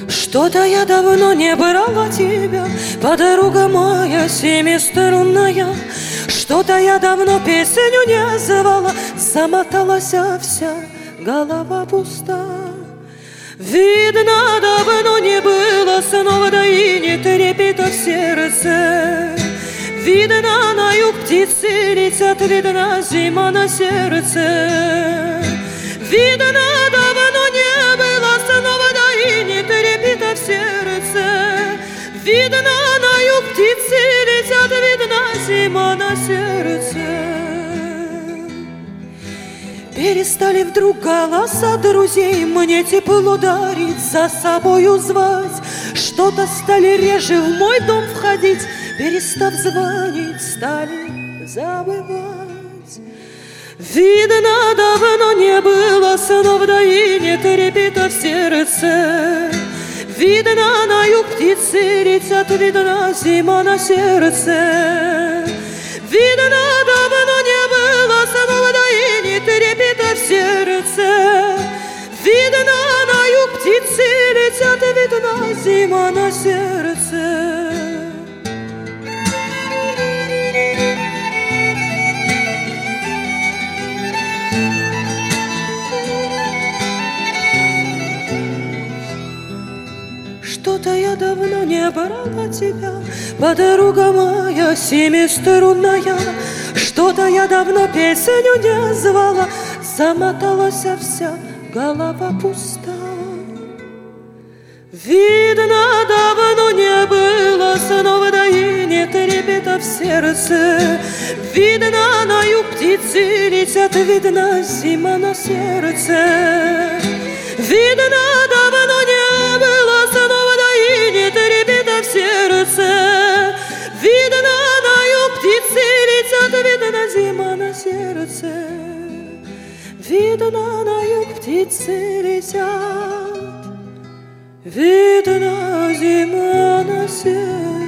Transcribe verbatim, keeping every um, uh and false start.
Что-то я давно не брала тебя, подруга моя семиструнная. Что-то я давно песню не звала, замоталась вся голова пуста. Видно, давно не было снова, да и не трепета в сердце. Видно, на юг птицы летят, видно, зима на сердце. Видно, давно не было снова, да и не трепета в сердце. Видно, на юг птицы летят, видно, зима на сердце. Перестали вдруг голоса друзей мне тепло дарить, за собою звать. Что-то стали реже в мой дом входить, перестав звонить, стали забывать. Видно, давно не было снов, да и не трепета в сердце. Видно, на юг птицы летят, видно, зима на сердце. Видно, давно не было снов, да и не трепета в сердце. Видно, на юг птицы летят, видно, зима на сердце. Что-то я давно не брала тебя, подруга моя семиструнная. Что-то я давно песню не звала, замоталась вся голова пуста. Видно, давно не было снова, да и не трепета в сердце. Видно, на юг птицы летят, видно, зима на сердце. Видно, давно не было снова, да и не трепета в сердце. Видно, на юг птицы летят, видно, зима на сердце. Видно, на юг птицы летят, видно, зима на сердце.